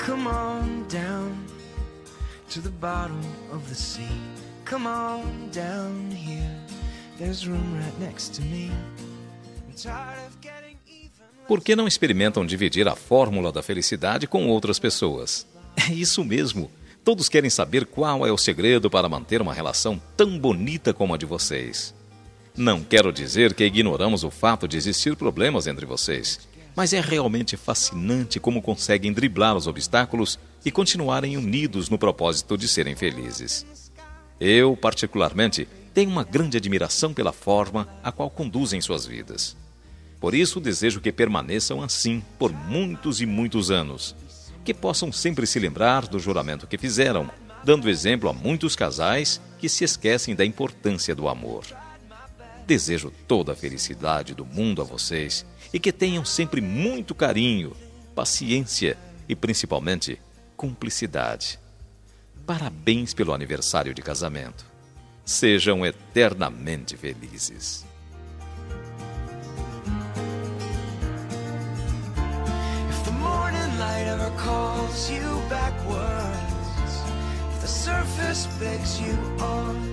Come on down to the bottom of the sea. Come on down here. There's room right next to me. I'm tired of getting even. Por que não experimentam dividir a fórmula da felicidade com outras pessoas? É isso mesmo. Todos querem saber qual é o segredo para manter uma relação tão bonita como a de vocês. Não quero dizer que ignoramos o fato de existir problemas entre vocês, mas é realmente fascinante como conseguem driblar os obstáculos e continuarem unidos no propósito de serem felizes. Eu, particularmente, tenho uma grande admiração pela forma a qual conduzem suas vidas. Por isso, desejo que permaneçam assim por muitos e muitos anos, que possam sempre se lembrar do juramento que fizeram, dando exemplo a muitos casais que se esquecem da importância do amor. Desejo toda a felicidade do mundo a vocês e que tenham sempre muito carinho, paciência e, principalmente, cumplicidade. Parabéns pelo aniversário de casamento. Sejam eternamente felizes. If the morning light ever calls you backwards, if the surface begs you on,